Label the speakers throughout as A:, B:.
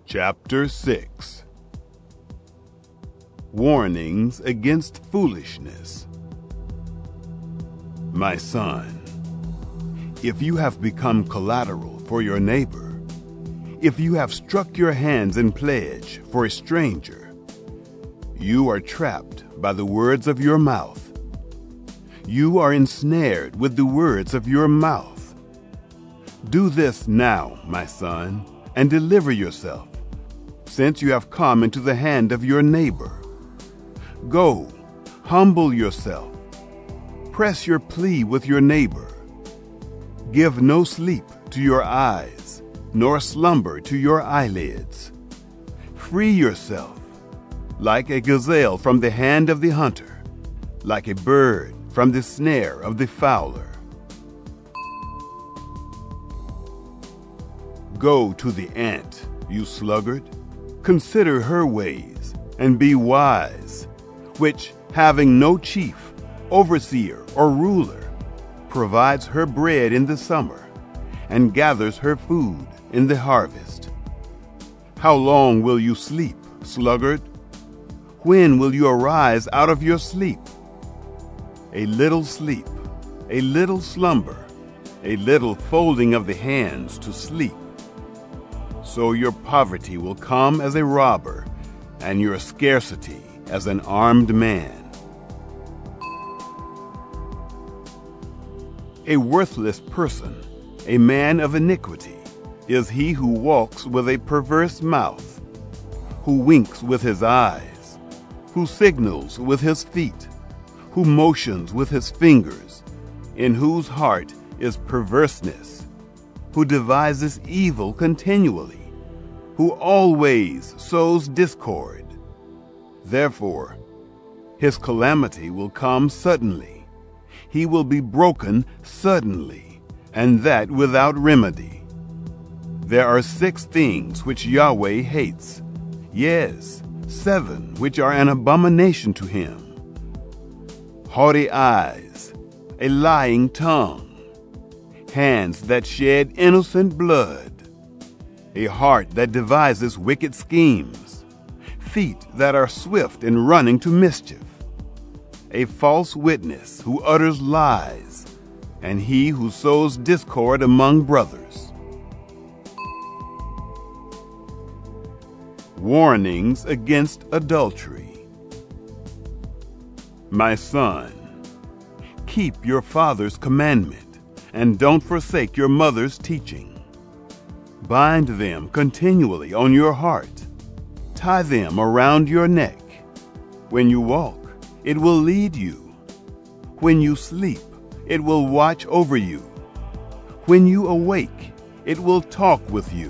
A: Chapter 6. Warnings against foolishness. My son, if you have become collateral for your neighbor, if you have struck your hands in pledge for a stranger, you are trapped by the words of your mouth. You are ensnared with the words of your mouth. Do this now, my son, and deliver yourself, since you have come into the hand of your neighbor. Go, humble yourself. Press your plea with your neighbor. Give no sleep to your eyes, nor slumber to your eyelids. Free yourself, like a gazelle from the hand of the hunter, like a bird from the snare of the fowler. Go to the ant, you sluggard. Consider her ways, and be wise, which, having no chief, overseer, or ruler, provides her bread in the summer, and gathers her food in the harvest. How long will you sleep, sluggard? When will you arise out of your sleep? A little sleep, a little slumber, a little folding of the hands to sleep. So your poverty will come as a robber, and your scarcity as an armed man. A worthless person, a man of iniquity, is he who walks with a perverse mouth, who winks with his eyes, who signals with his feet, who motions with his fingers, in whose heart is perverseness, who devises evil continually, who always sows discord. Therefore, his calamity will come suddenly. He will be broken suddenly, and that without remedy. There are 6 things which Yahweh hates, yes, 7 which are an abomination to him: haughty eyes, a lying tongue, hands that shed innocent blood, a heart that devises wicked schemes, feet that are swift in running to mischief, a false witness who utters lies, and he who sows discord among brothers. Warnings against adultery. My son, keep your father's commandment, and don't forsake your mother's teaching. Bind them continually on your heart. Tie them around your neck. When you walk, it will lead you. When you sleep, it will watch over you. When you awake, it will talk with you.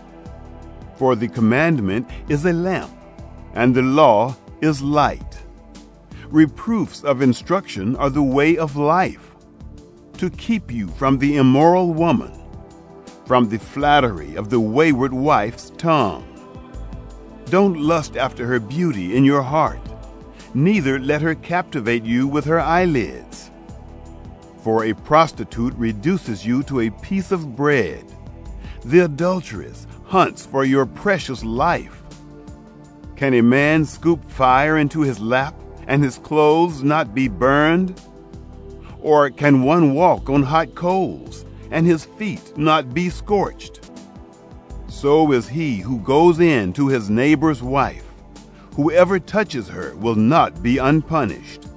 A: For the commandment is a lamp, and the law is light. Reproofs of instruction are the way of life, to keep you from the immoral woman, from the flattery of the wayward wife's tongue. Don't lust after her beauty in your heart, neither let her captivate you with her eyelids. For a prostitute reduces you to a piece of bread. The adulteress hunts for your precious life. Can a man scoop fire into his lap and his clothes not be burned? Or can one walk on hot coals and his feet not be scorched? So is he who goes in to his neighbor's wife. Whoever touches her will not be unpunished.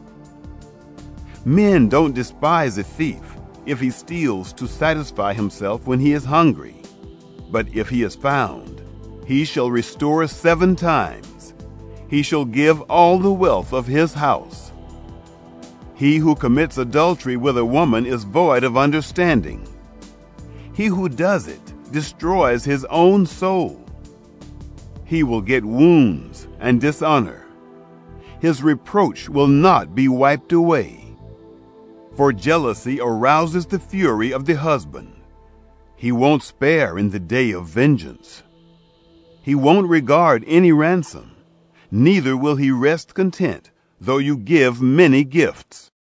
A: Men don't despise a thief if he steals to satisfy himself when he is hungry. But if he is found, he shall restore 7 times. He shall give all the wealth of his house. He who commits adultery with a woman is void of understanding. He who does it destroys his own soul. He will get wounds and dishonor. His reproach will not be wiped away. For jealousy arouses the fury of the husband. He won't spare in the day of vengeance. He won't regard any ransom, neither will he rest content, though you give many gifts.